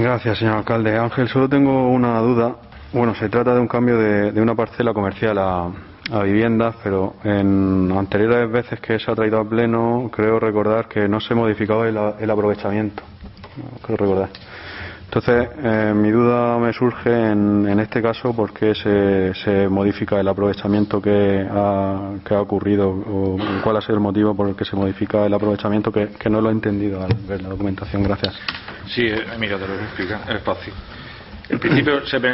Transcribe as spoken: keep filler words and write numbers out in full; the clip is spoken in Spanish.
Gracias, señor alcalde. Ángel, solo tengo una duda. Bueno, se trata de un cambio de, de una parcela comercial a, a viviendas, pero en anteriores veces que se ha traído a pleno, creo recordar que no se modificaba el, el aprovechamiento. Creo recordar. Entonces, eh, mi duda me surge en, en este caso por qué se, se modifica el aprovechamiento que ha, que ha ocurrido o cuál ha sido el motivo por el que se modifica el aprovechamiento, que, que no lo he entendido al ver la documentación. Gracias. Sí, mira, te lo voy a explicar. Es fácil. En principio se,